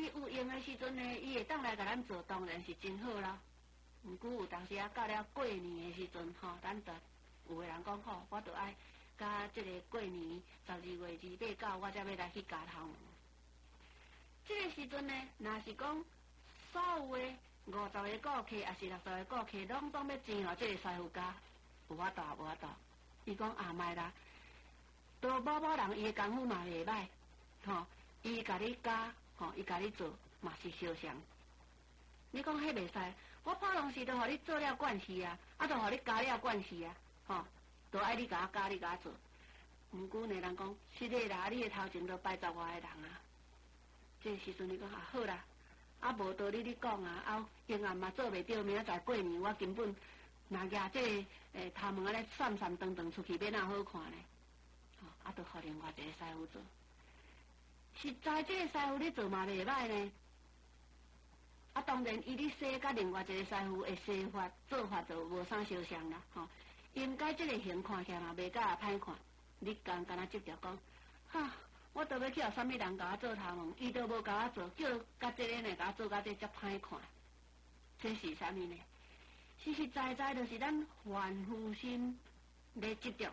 有用的时阵呢，伊会当来甲咱做，当然是真好啦。毋过有当时啊，到了过年的时阵吼，咱就有个人讲吼，我着爱甲即个过年12月28、9，我才要来去家头毛。即个时阵呢，若是讲所有的50个顾客，也是60个顾客，拢总要钱哦，即个师傅家有法度，无法度。伊讲啊，莫啦，多某某人伊的功夫嘛袂歹，吼，伊甲你教，吼，伊甲你做嘛是相像。你讲迄袂使，我普通时都互你做了惯势啊，啊，都互你教了惯势啊，吼，都爱你甲我教，你甲我做。毋过呢，人讲是的啦，你的头前都摆10外个人啊。这个时阵你讲啊，好啦，啊无道理你讲啊，啊，永远嘛做袂到，明仔载过年我根本若举这头毛咧闪闪登登出去，要哪好看呢？吼，啊，都互另外一个师傅做。实在这个师傅你做嘛袂歹呢。啊，当然伊咧洗甲另外一个师傅的洗法做法就无啥相像啦，吼。应该这个形看起来嘛袂甲歹看，你敢若直接讲，哈，我都要去互啥物人甲我做头毛，伊都无甲我做，叫甲这个呢甲我做甲这遮歹看，这是啥物呢？实实在在就是咱凡夫心咧执着啦，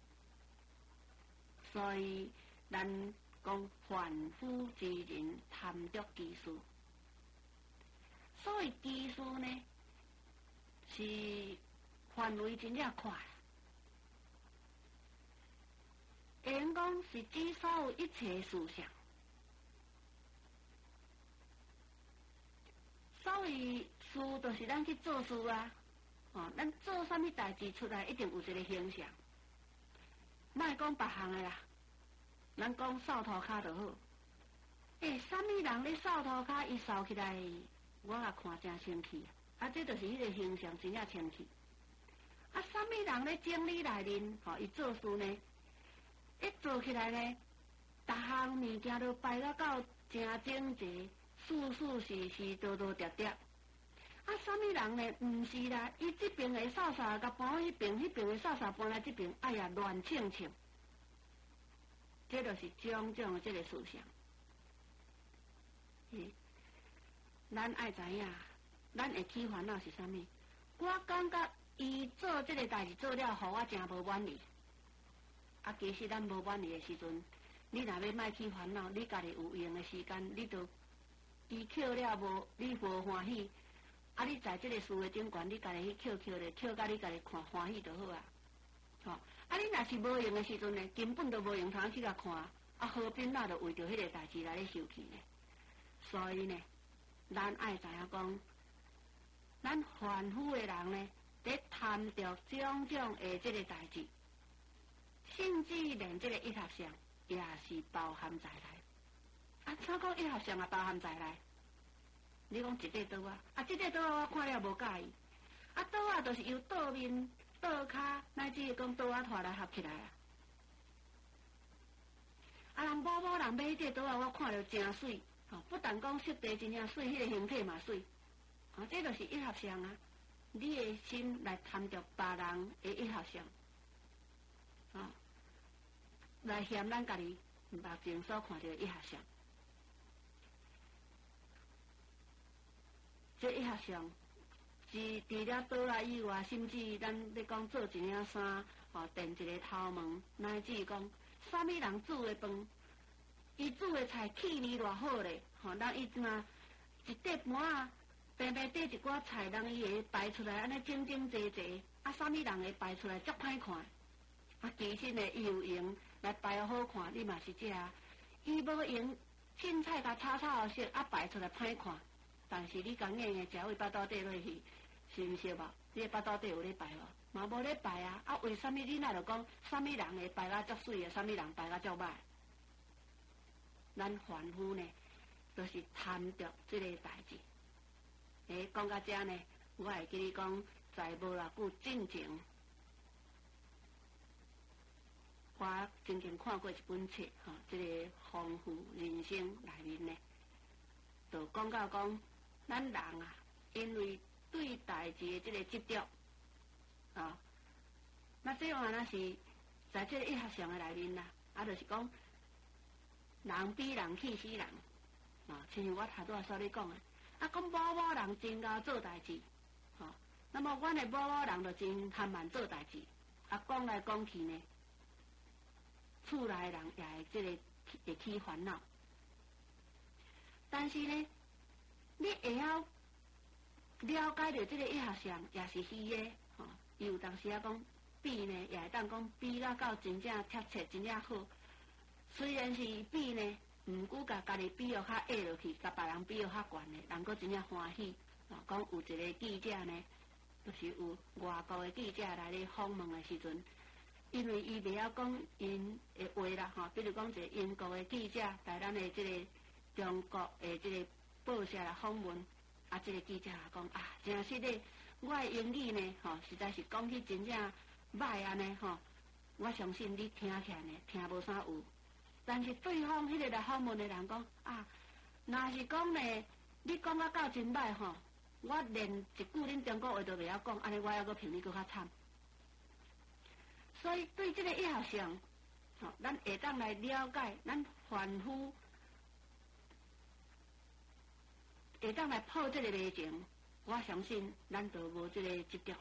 所以咱讲凡夫之人贪着技术，所以技术呢是范围真正宽，会用讲是指所有一切事项，所以事就是咱去做事啊。哦，咱做啥物代志出来，一定有一个形象。莫讲别项的啦，咱讲扫涂骹就好。啥物人咧扫涂骹，伊扫起来，我也看真生气啊！这就是迄个形象真正生气。啊，啥物人咧整理内面，吼，伊做事呢，一做起来呢，逐项物件都摆到真整齐，事事事事，多多叠叠。啊，啥物人呢？毋是啦，伊这边的扫扫甲搬迄边，迄边的扫扫搬来这边，哎呀，乱称称。这就是种种的这个思想。咱爱知影，咱会起烦恼是啥物？我感觉伊做这个代志做了，互我真无满意。啊，其实咱无满意的时阵，你若要莫起烦恼，你家己有用的时间，你就伊扣了无，你无欢喜。啊！你在这个事的顶悬，你家己去扣咧，扣甲你家己看欢喜就好啊。吼！啊！你若是无用的时阵呢，根本都无用通去甲看，啊，何必那就为着迄个代志来咧受气呢？所以呢，咱爱知影讲，咱凡夫的人呢，在贪着种种的这个代志，甚至连这个一合相也是包含在内。啊，怎讲一合相也包含在内？你讲一块刀啊，啊，这块刀我看了无介意，啊，刀啊，就是由刀面、刀骹，乃至讲刀啊拖来合起来啊。啊，人某某人买迄块刀啊，我看了真水，吼，不但讲设计真正水，迄个形体嘛水，啊，这就是一合相啊。你的心来贪着别人的一合相，啊，来嫌咱家己目前所看到的一合相。这一合相是除了刀啊以外，甚至咱咧讲做一领衫，吼，垫一个头毛，乃至讲啥物人煮的饭，伊煮的菜气味偌好咧，吼，人伊嘛一块盘啊，平平缀一寡菜，人伊会摆出来安尼整整齐齐，啊，啥物人会摆出来足歹看，啊，其实呢，伊有用来摆好看，你嘛是这啊，伊无用凊彩甲炒炒色，啊，摆出来歹看。但是你讲硬的食位巴肚底落去，是毋是无？你的巴肚底有咧摆无？嘛无咧摆啊！啊，为什么你若就讲啥物人会摆甲足水的，啥物人摆甲足歹？咱凡夫呢，都是贪着这个代志。讲到这呢，我会记你讲，在无偌久进前，我曾经看过一本册，吼，这个丰富人生内面呢，就讲到讲。咱人啊，因为对代志的这个执着，啊，那这样啊，那是在这个一合相的内面啦，啊，就是讲人比人气死人，啊， 亲像我头拄仔所你讲的，啊，讲某人真贤做代志，吼、那么阮的某人就真贪慢做代志，啊，讲来讲去呢，厝内人也会会起烦恼。但是呢，你会晓了解到这个医学上也是虚的，吼、伊有当时啊讲比呢，也会当讲比到真正贴切，真正好。虽然是比呢，毋过甲家己比哦较下落去，甲别人比哦较悬的，人佫真正欢喜。讲有一个记者呢，就是有外国的记者来咧访问的时阵，因为伊袂晓讲因的话啦，吼，比如讲一个英国的记者来咱的这个中国的这个报社来访问，啊，这个记者讲啊，真实咧，我的英语呢，吼，实在是讲起真正歹安尼吼，我相信你听起来呢，听无啥有。但是对方迄个来访问的人讲啊，若是讲呢，你讲啊到真歹吼，我连一句恁中国话都袂晓讲，安尼我还阁评你阁较惨。所以对这个医学上，吼，咱会当来了解，咱凡夫会当来破这个迷情，我相信咱就无这个执着啦。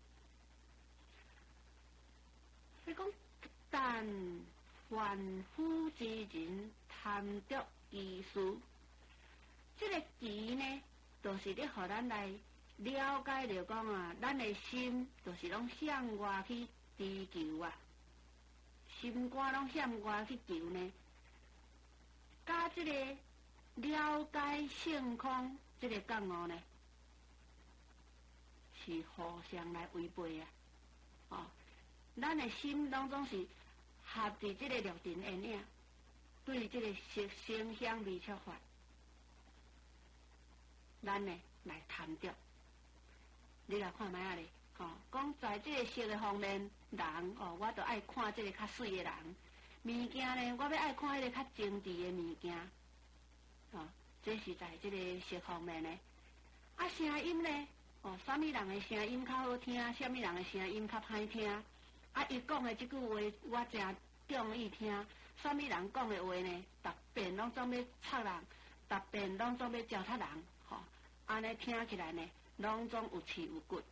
你讲，但凡夫之人贪得其事，这个其呢，就是咧，互咱来了解着讲啊，咱的心就是拢向外去追求啊，心肝拢向外去求呢。甲这个了解性空这个觉悟呢，是互相来违背啊！哦，咱的心当中是合伫这个六尘缘影，对这个色声香味触法，咱呢来贪着。你来看卖啊咧，吼，讲在这个色的方面，人哦，我就爱看这个较水的人；物件呢，我要爱看迄个较精致的物件。哦，这是在这个色方面呢。啊，声音呢，哦，什么人的声音较好听，什么人的声音较歹听。啊，伊讲的这句话，我真中意听。什么人讲的话呢？逐遍拢总要插人，逐遍拢总要糟蹋人，吼、安尼听起来呢，拢总有气有骨。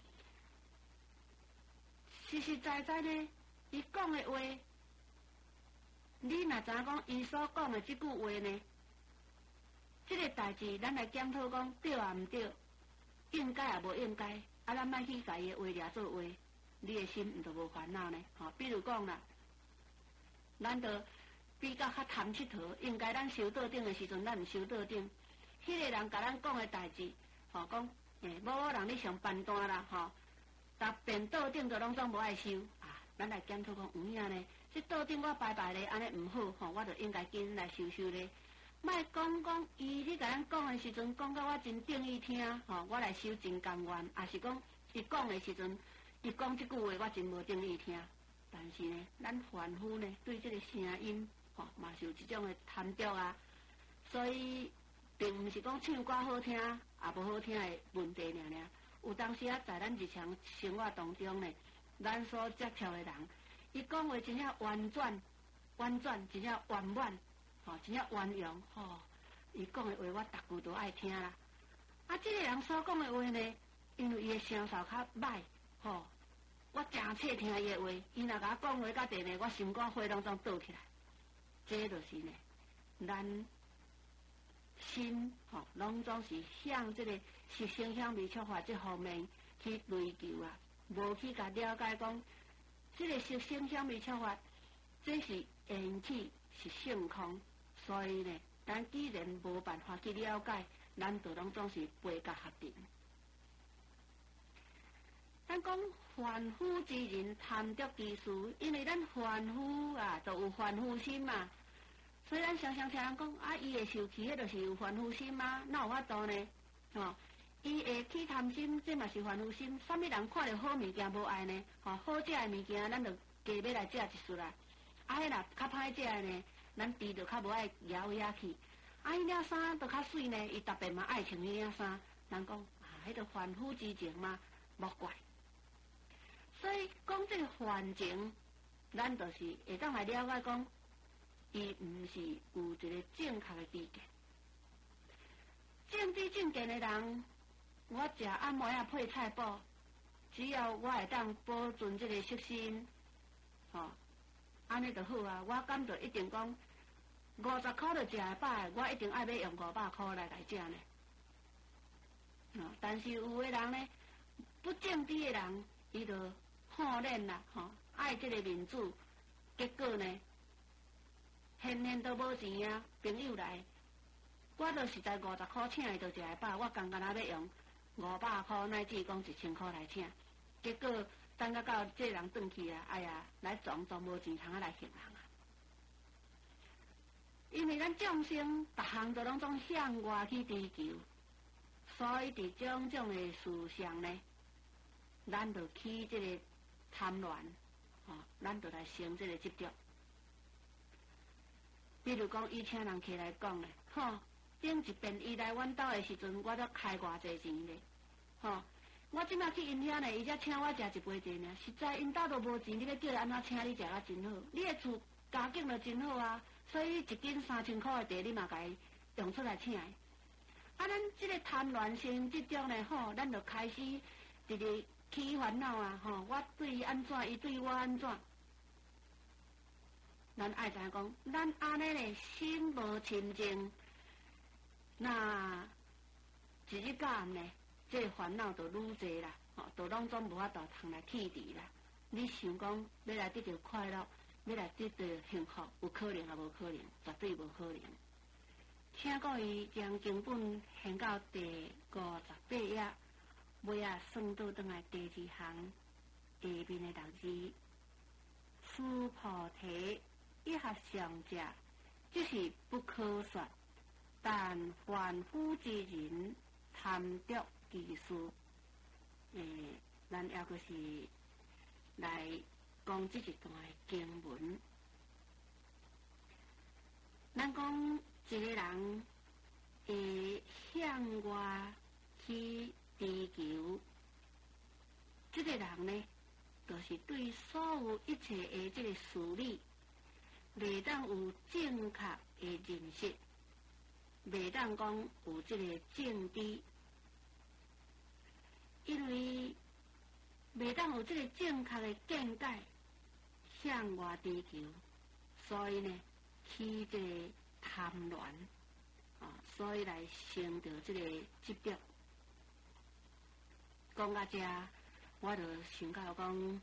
实实在在呢，伊讲的话，你若知影讲伊所讲的这句话呢，这个代志咱来检讨讲对啊毋对，应该也无应该，啊，咱莫去甲伊的话掠做话。你的心毋就无烦恼呢？吼，比如讲啦，咱就比较较贪佚佗，应该咱收桌顶的时阵，咱毋收桌顶。迄个人甲咱讲的代志，吼，讲某人你上办单啦，吼，逐遍桌顶就拢总无爱收啊。咱来检讨讲有影呢，这桌顶我摆摆咧，安尼毋好，吼，我就应该紧来收收咧。莫讲伊你甲咱讲的时阵，讲到我真中意听，吼，我来收真甘愿，也是讲伊讲的时阵。伊讲这句话，我真无中意听。但是呢，咱凡夫呢，对这个声音，吼，嘛是有这种的贪着啊。所以，并毋是讲唱歌好听，也无好听的问题尔。有当时啊，在咱日常生活当中呢，咱所接触的人，伊讲话真正婉转，真正圆满，吼，真正圆融，吼。伊讲的话，我逐句都爱听啦。啊，这个人所讲的话呢，因为伊的声哨较歹，吼。我真切听伊的话，伊若甲我讲话到地呢，我心肝火拢总倒起来。这就是呢，咱心吼，拢总是向这个色声香味触法这方面去追求啊，无去甲了解讲，这个色声香味触法，这是缘起是性空，所以呢，咱既然无办法去了解，咱就拢总是背甲合定。咱讲凡夫之人贪得其事，因为咱凡夫啊，就有凡夫心嘛。所以咱常常听人讲啊，伊会受气，迄就是有凡夫心嘛，哪有法度呢？吼，伊会起贪心，这嘛是凡夫心。什么人看到好物件无爱呢？吼，好食的物件，咱就加要来食一束啦。啊，迄若较歹食的呢，咱猪就较无爱咬下去。啊，迄领衫都较水呢，伊逐遍嘛爱穿迄领衫。人讲啊，迄个凡夫之情嘛，莫怪。所以讲这个幻情，咱就是会当来了解讲，伊毋是有一个正确的知见。 正健的人，我食按摩仔配菜补，只要我会当保存这个色心，吼，安尼就好啊。我敢就一定讲50块就食会饱，我一定爱要用500块来食呢。但是有的人呢，不正直的人，伊就好练啦，吼，爱这个面子，结果呢，现都无钱啊，朋友来，我就实在50块请伊就食会饱，我刚刚要用500块乃至讲1000块来请，结果等到这人转去啊，哎呀，来撞无钱通来行人啊！因为咱众生逐项都拢总向外去追求，所以伫种的事上呢，咱就起这个贪恋，咱就来生这个执着。比如讲，以请人客来讲咧，顶一遍伊来阮兜的时阵，我都开偌济钱咧，我即摆去因遐呢，伊才请我食一杯茶呢。实在因兜都无钱，你要叫安怎请你食啊真好？你的厝家境就真好啊，所以一斤3000块的茶，你嘛该用出来请。咱即个贪恋心执着呢，咱就开始直直起烦恼啊，我对伊安怎，伊对我安怎？咱爱知影讲，咱安尼呢，心无清净，那一日到暗呢，这个烦恼就愈侪啦，就拢总无法度通来去除啦。你想讲要来得到快乐，要来得到幸福，有可能也无可能，绝对无可能。请各位将经本献到第58页，尾啊算倒转来第2行下面的6字：须菩提，一合上者，即是不可说。但凡夫之人，贪着其事。咱也就是来讲这一段的经文。咱讲一个人会向外去追求，这个人呢，就是对所有一切的这个事理，未当有正确的认识，未当讲有这个正知，因为未当有这个正确的见解，向外追求，所以呢，起这个贪恋，所以来生着这个执着。讲到这，我就想到讲，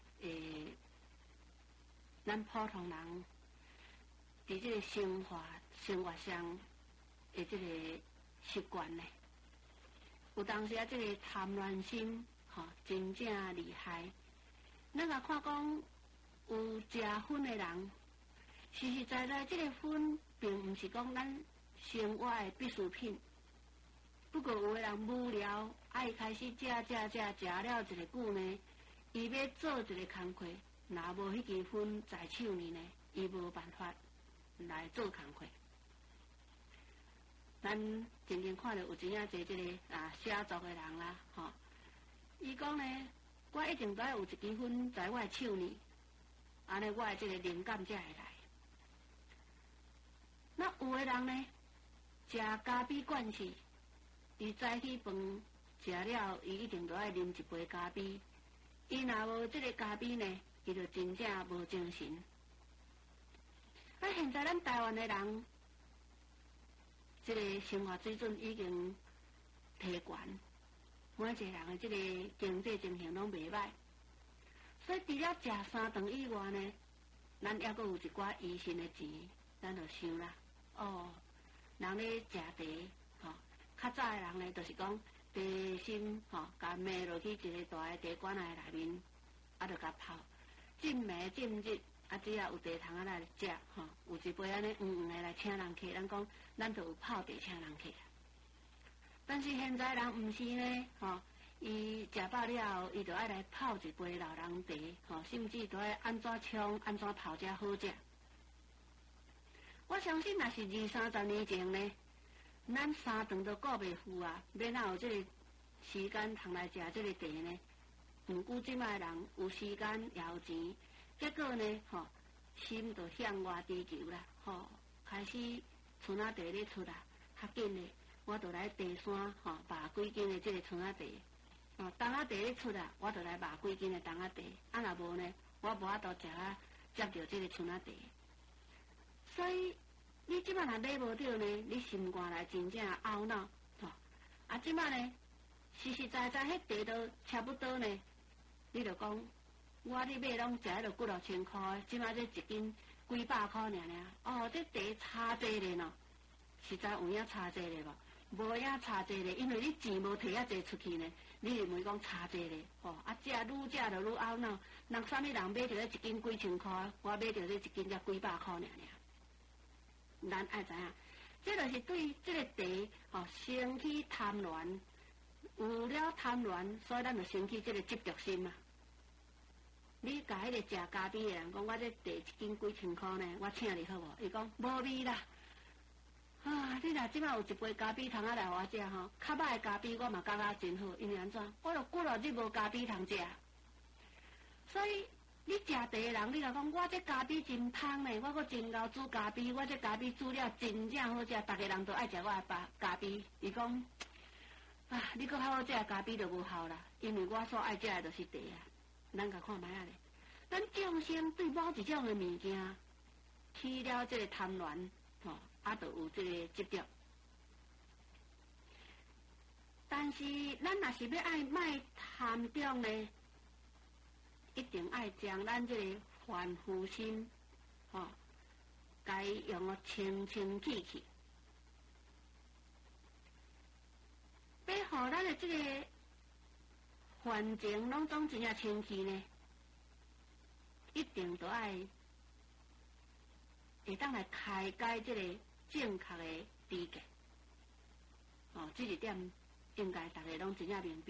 咱普通人伫这个生活上的这个习惯呢，有当时啊，这个贪恋心，真正厉害。咱若看讲有食薰的人，实实在在，这个薰并毋是讲咱生活的必需品。不过有的人无聊，爱开始食了一个久呢，伊要做一个工课，若无迄支薰在手呢，伊无办法来做工课。咱真正看到有真正侪这个写作的人啦，伊讲呢，我一定都要有一支薰在我的手呢，安尼我的这个灵感才会来。那有的人呢，食咖啡惯势，伊早起饭食了，伊一定都要啉一杯咖啡。伊若无这个咖啡呢，伊就真正无精神。现在咱台湾的人，这个生活水准已经提悬，每一个人的这个经济情形拢袂歹，所以除了食3顿以外呢，咱还阁有一寡医生的钱，咱就想啦，人咧食茶，较早的人呢，就是讲茶心，甲糜落去一个大的茶馆内面，就甲泡，浸糜浸日，只要有茶通来食，有一杯安尼黄的来请人客，咱讲咱就有泡茶请人客。但是现在人毋是呢，伊食饱了后，伊就爱来泡一杯老人茶，甚至都爱安怎冲、安怎泡才好食。我相信，若是20-30年前呢，咱3顿都顾袂赴啊，要哪有这个时间通来食这个茶呢？毋过即摆人有时间也有钱，结果呢，心就向外追求啦，开始剩仔茶咧出啦，较紧的我就来茶山吼拔几斤的这个葱仔茶，哦，冬仔茶咧出啊，我就来拔几斤的冬仔茶，啊若无呢，我无法度食啊接着这个葱仔茶。所以你即摆若买无着呢，你心肝内真正懊恼，吼，啊即摆呢实实在在迄茶都差不多呢，你就讲我咧买拢食迄落几6000块，即摆这一斤几百块尔，哦，这茶差济咧喏，实在有影差济咧无？无影差济咧，因为你钱无摕遐济出去呢，你认为讲差济咧，哦，啊食愈食就愈懊恼，人啥物人买着迄一斤几千块，我买着这一斤才几百块尔。咱爱知影，这就是对这个茶哦生起贪恋，有了贪恋，所以咱就生起这个执着心嘛。你甲迄个食咖啡的人讲，我这茶一斤几千块呢，我请你好无？伊讲无味啦。啊，你若即摆有一杯咖啡通仔来互我食吼，较歹的咖啡我嘛感觉真好，因为安怎？我著几落日无咖啡通食，所以。你食茶的人，你若讲我这咖啡真香呢，我搁真熬煮咖啡，我这咖啡煮了真正好食，逐个人都爱食我的咖啡。伊讲啊，你搁较好食的咖啡就无效啦，因为我所爱食的就是茶啊。咱甲看卖啊咧，咱众生对某一种的物件起了这个贪恋，吼，啊，就有这个执着。但是咱若是要爱卖贪中呢？一定爱将咱这个凡夫心，吼，该用个清清气气，要互咱的这个环境拢总真正清气呢，一定都爱会当来开解这个正确的知见，哦，这一点应该大家拢真正明白。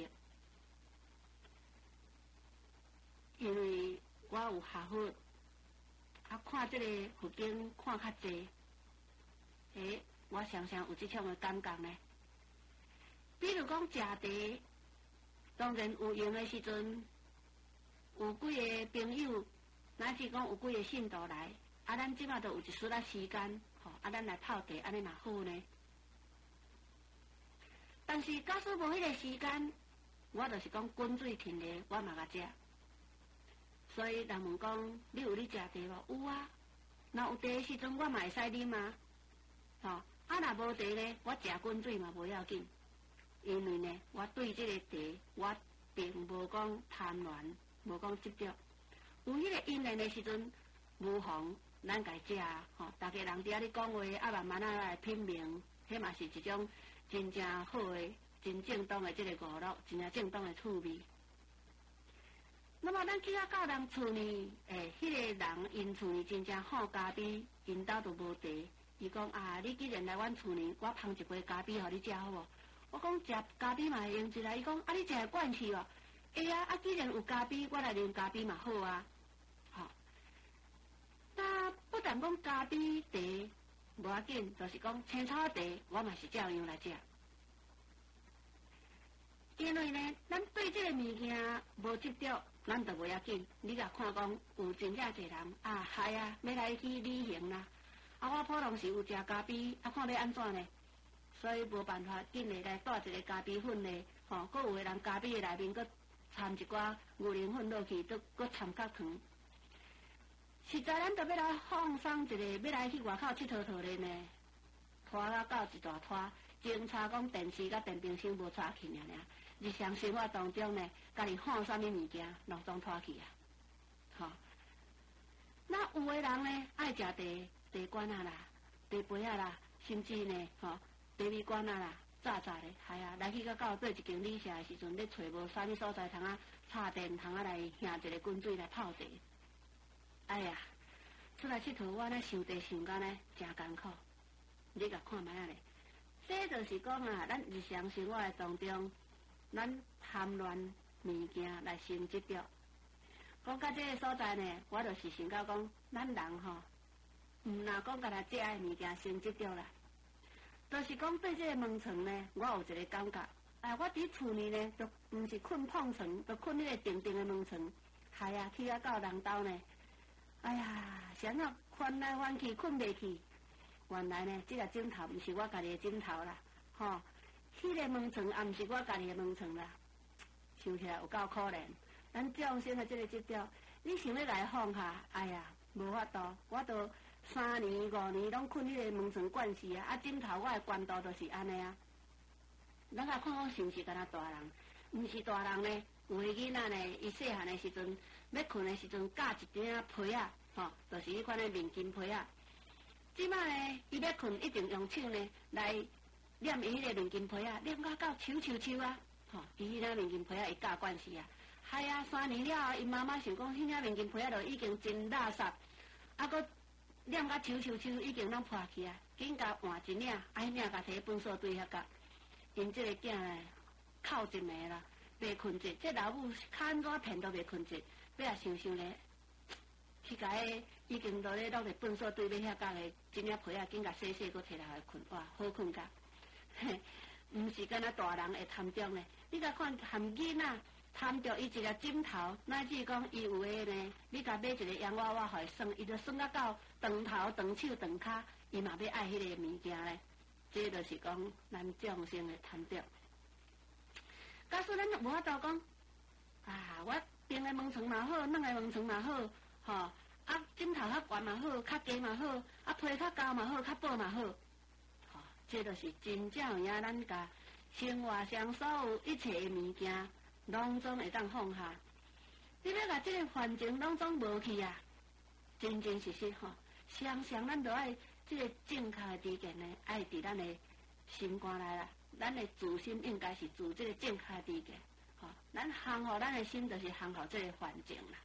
因为我有学佛，啊，看这个佛经看较济，我常常有这种的感觉呢。比如讲食茶，当然有用的时阵，有几个朋友，乃是讲有几个信徒来，啊，咱即马都有一丝仔时间，吼，啊，咱来泡茶，安尼嘛好呢。但是假使无迄个时间，我就是讲滚水停咧，我嘛甲食。所以人问讲，你有咧食茶无？有啊。若有茶的时阵，我嘛会使啉啊。吼，啊，若无茶呢，我食滚水嘛无要紧。因为呢，我对这个茶，我并无讲贪恋，无讲执着。有迄个因缘的时阵，无妨，咱家食啊。吼，大家人伫遐咧讲话，啊，慢慢来品茗，迄嘛是一种真正好的、真正当的这个娱乐，真正正当的趣味。那么咱去到人厝呢，迄个人因厝呢真正好咖啡，因兜都无茶。伊讲啊，你既然来阮厝呢，我烹一杯咖啡互你食好无？我讲食咖啡嘛会用一来，伊讲啊，你食会惯去哦。会啊，啊既然有咖啡，我来啉咖啡嘛好啊。好，那不但讲咖啡茶无要紧，就是讲青草茶，我嘛是照样来食。因为呢，咱对这个物件无执着，咱就无要紧。你甲看讲有真正侪人啊，系啊，要来去旅行啦。啊，我普通时有食咖啡，啊，看要安怎呢？所以无办法，紧嘞来带一个咖啡粉嘞，吼，搁有个人咖啡的内面搁掺一寡牛奶粉落去，搁掺角糖。实在咱都要来放松一个，要来去外口佚佗佗咧呢，拖啊到一大拖，警察讲电视甲电冰箱无带去尔。日常生活当中呢，家己放啥物物件，拢总拖去啊，吼。那有的人呢，爱食茶罐啊啦，茶杯啊啦，甚至呢，吼，茶米罐啊啦，早咧，系啊，来去到做一间旅社的时阵，咧找无啥物所在通啊，插电通啊来兄一个滚水来泡茶。哎呀，出来佚佗，我咧想茶想到呢，真艰苦。你甲看卖啊咧，这就是讲啊，咱日常生活的当中。咱贪恋物件来生执着，讲到这个所在呢，我就是想到讲，咱人吼，毋若讲甲他这的物件生执着啦，就是讲对这个门床呢，我有一个感觉，我伫厝里呢，就毋是困碰床，就困迄个定定的门床，系啊，去到人兜呢，哎呀，想要翻来翻去，困袂去，原来呢，这个枕头毋是我家己的枕头啦，吼。 迄个门床也毋是我家己的门床啦，想起来有够可怜。咱众生的这个执着，你想要来放下，哎呀，无法度，我都3年5年拢困迄个门床惯死啊！啊，枕头我的关度就是安尼啊。咱来看看是毋是敢若大人？毋是大人呢，有的囡仔呢，伊细汉的时阵要困的时阵，架一顶被啊，吼，就是迄款的面巾被啊。即摆呢，伊要困一定用手呢来念伊迄个面巾被啊，念到抽啊，吼，伊迄领面巾被啊会架惯死啊。嗨啊，3年了后，伊妈妈想讲，迄领面巾被啊就已经真垃圾，啊，搁念到抽，已经拢破去啊，紧甲换一领，迄领甲摕粪扫堆遐甲，因即个囝呢，哭一暝啦，袂困着，这老母看怎骗都袂困着，要也想咧，去甲迄已经都咧落伫粪扫堆要遐甲个一领被啊，紧甲洗，搁摕来困，哇，好困觉。嘿，毋是敢若大人会贪着呢，你甲看含囡仔。贪着伊一个枕头，乃至讲伊有诶呢，你甲买一个洋娃娃，互伊耍，伊就耍啊到长头、长手、长骹，伊嘛要爱迄个物件咧。这就是讲咱众生诶贪着。假使咱无法度讲，啊，我平诶门床嘛好，软诶门床嘛好，吼，啊枕头较悬嘛好，较低嘛好，啊被较高嘛好，较薄嘛好，吼，这就是真正有影咱甲生活上所有一切诶物件。拢总会当放下，你要甲即个环境拢总无去啊，真实吼。常咱都爱即个正确的知见呢，爱伫咱的心肝内啦。咱的自心应该是自即个正确的知见，吼。咱降互咱的心，就是降互即个环境啦。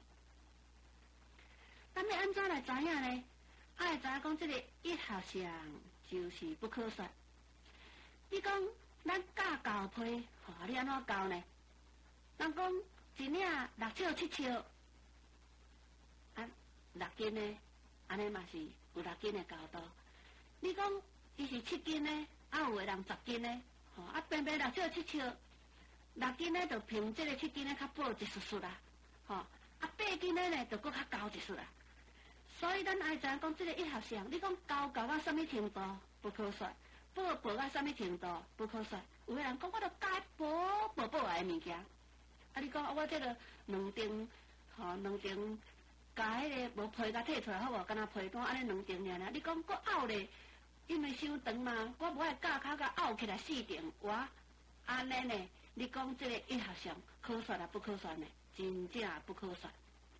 咱要安怎来知影呢？爱知影讲即个一合相就是不可说。你讲咱教交配，吼，你安怎教呢？人讲一领6尺7尺，啊6斤呢，安尼嘛是有6斤的高度。你讲伊是7斤呢，啊有的人10斤呢，吼啊偏偏6尺7尺，6斤呢就凭这个7斤呢较薄一丝啦，吼啊8斤呢就搁较高一丝啦。所以咱爱知影讲这个一合相，你讲高到什么程度不可说，薄到什么程度不可说。有的人讲我都加薄来的物件。啊！你讲我这个2丁，吼2丁，甲迄个无皮甲摕出来好无？敢若皮单安尼2丁尔。你讲搁拗咧，因为伤长嘛，我无爱架骹甲拗起来4丁，哇！安尼呢？你讲这个一合相可说啊，不可说呢？真正不可说。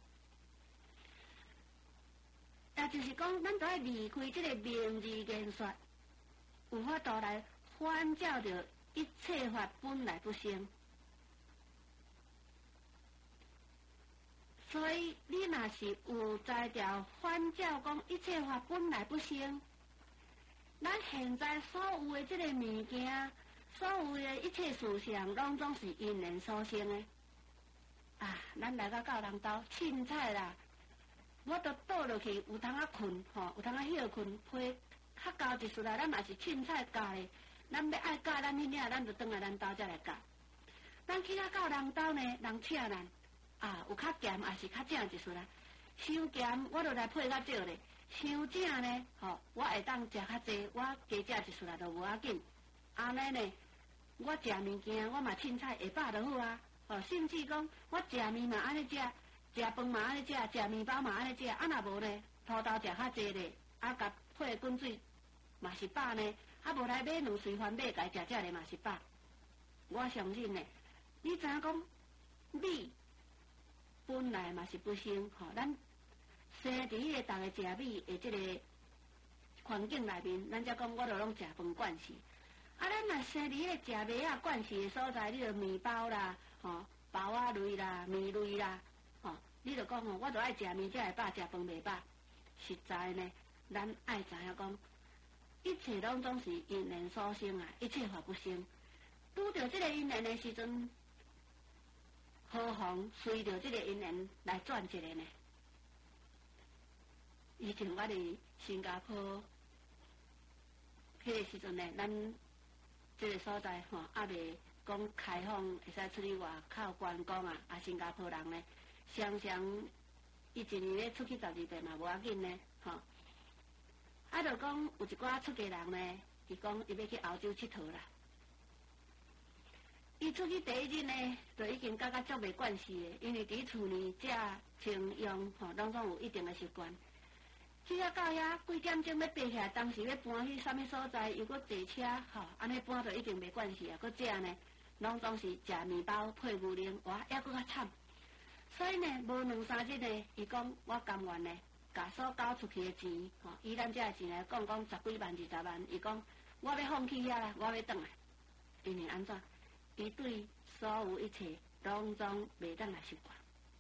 也就是讲，咱都要离开这个名字言说，有法度来反照着一切法本来不生。所以，你若是有在条反照讲一切法本来不生，咱现在所有的这个物件，所有的一切事项，拢总是因缘所生的。啊，咱来到人兜凊彩啦，我都倒落去，有通啊困，吼，有通啊歇困，被较高一丝啦，咱嘛是凊彩教的。咱要爱教咱迄领，咱就转来咱兜才来教。咱去到人兜呢，人请咱。啊，有较咸，也是较正一丝啦。伤咸，我就来配较少咧；伤正呢，吼，我会当食较济，我加食一丝啦，就无要紧。安尼呢，我食物件，我嘛凊彩下饱就好啊。吼，甚至讲我食面嘛安尼食，食饭嘛安尼食，食面包嘛安尼食。啊，若无呢，土豆食较济咧，啊，甲配滚水嘛是饱呢。啊，无来买2随番买家食咧嘛是饱。我相信呢，你知影讲米？本来嘛是不生，吼，咱生伫迄个逐个食米的即个环境内面，咱才讲我著拢食饭惯势。啊，咱若生伫迄个食麦啊惯势的所在，你著面包啦，吼，包啊类啦，面类啦，吼，你著讲吼，我著爱食面才会饱，食饭袂饱。实在呢，咱爱知影讲，一切拢总是因缘所生啊，一切法不生。拄着即个因缘的时阵。何妨随着这个因缘来转一个呢？以前我伫新加坡迄个时阵呢，咱这个所在吼，还未讲开放，会使出去外口观光啊。啊，新加坡人呢，常常伊一年咧出去12遍嘛，无要紧呢，吼。啊，就讲有一寡出家人呢，伊讲伊要去澳洲佚佗啦。 伊出去第一日呢，就已经感觉足袂惯势的，因为伫厝里食、穿、用吼，拢总有一定的习惯。去到遐几点钟要爬起来，当时要搬去啥物所在，又搁坐车吼，安尼搬就已经袂惯势啊。搁食呢，拢总是食面包配牛奶，哇，还搁较惨。所以呢，无2-3日呢，伊讲我甘愿呢，甲所交出去的钱，吼，以咱遮的钱来讲10几万、20万，伊讲我要放弃遐啦，我要转来。因为安怎？伊对所有一切拢总袂当来习惯。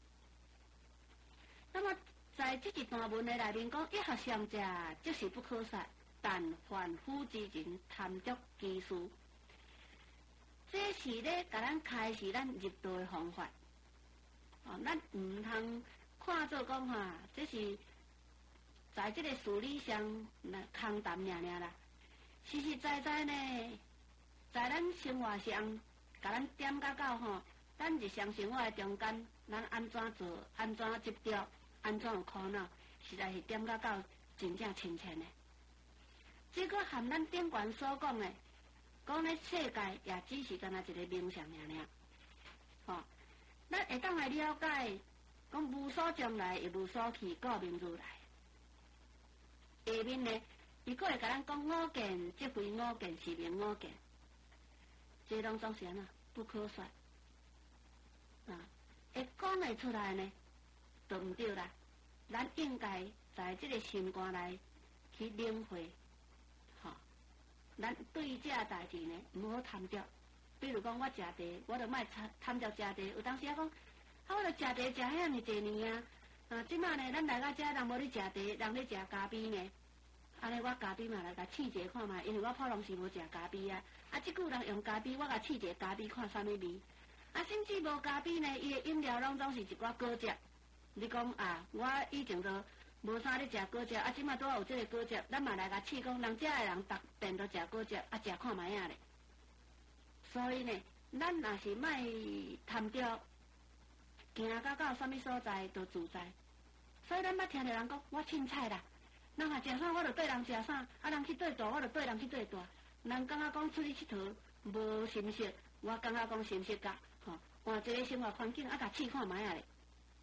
那么在这一段文的内面讲，一学上者即是不可杀，但凡夫之人贪著其事。这是咧，甲咱开始咱入道的方法。哦，咱唔通看做讲哈，这是在这个事理上空谈尔尔啦。实实在在呢，在咱生活上，甲咱点甲到吼，咱日常生活的中间，咱安怎做，安怎执着，安怎有苦恼，实在是点甲到真正亲切的。这个含咱顶悬所讲的，讲咧世界也只是干那一个名相尔尔，吼。咱会当来了解，讲无所将来，亦无所去，告明如来。下面呢，伊佫会甲咱讲五见，即非五见，是名五见。这拢总是安怎不可说啊！会讲会出来呢，就毋对啦。咱应该在这个心肝内去领会，吼。咱对这代志呢，毋好贪着。比如讲，我食茶，我就莫贪着食茶。有当时啊讲，我就食茶食遐尔济年啊，即摆呢，咱来到遮人无咧食茶，人咧食咖啡呢。安尼我咖啡嘛来甲试者看卖，因为我普通是无食咖啡啊。即久人用咖啡，我甲试者咖啡看啥物味。甚至无咖啡呢，伊的饮料拢总是一寡果汁。你讲啊，我以前都无啥咧食果汁，即摆拄好有这个果汁，咱嘛来甲试讲，人遮的人逐遍都食果汁，食看卖啊咧。所以呢，咱若是莫贪着，行到啥物所在都自在。所以咱捌听到人讲，我凊彩啦，人若食啥，我就对人食啥；人去对大，我就对人去对大。人感觉讲出去佚佗无心识，我感觉讲心识甲，吼，换一个生活环境，甲试看卖啊咧。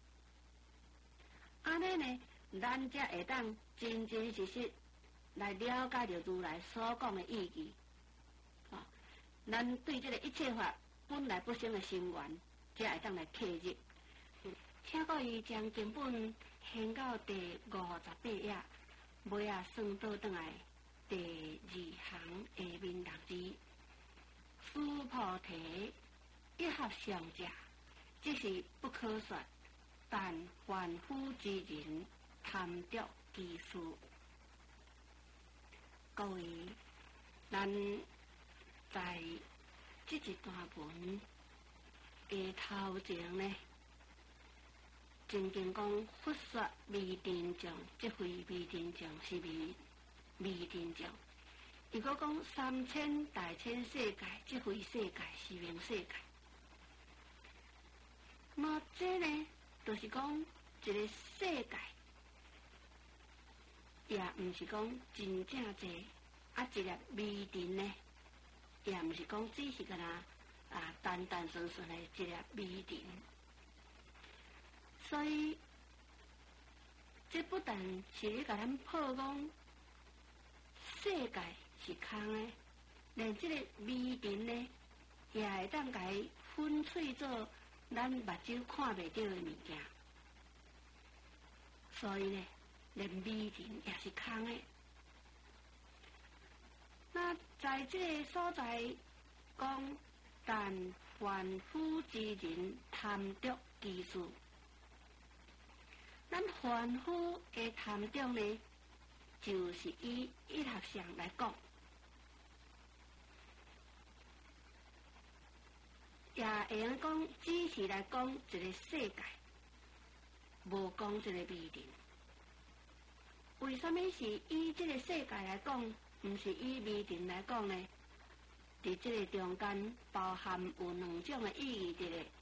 安尼呢，咱才会当真真实实来了解着如来所讲的意义。咱对这个一切法本来不生的心源，才会当来契入。请各位将经本掀到第58页，尾啊算倒转来第2行下面6字：诸菩提一合上者，即是不可说，但凡夫之人贪着其事。各位，咱在这一段文的头前呢，真经讲佛说未定障，即非未定障，是未定障。如果讲3000大千世界，即非世界，是名世界。那这呢，就是讲一个世界，也毋是讲真正济，一粒未定呢。也毋是讲只是个啦单单纯纯的一粒微尘，所以这不但是咧甲咱破讲世界是空的，连这个微尘呢，也会当甲伊粉碎做咱目睭看袂到的物件，所以呢，连微尘也是空的。那在这个所在讲，但凡夫之人贪着其事，咱凡夫的贪着呢，就是以一合相来讲，也会用讲只是来讲一个世界，无讲一个微尘。为什么是以这个世界来讲？毋是以微尘来讲呢，伫这个中间包含有2种的意义伫咧。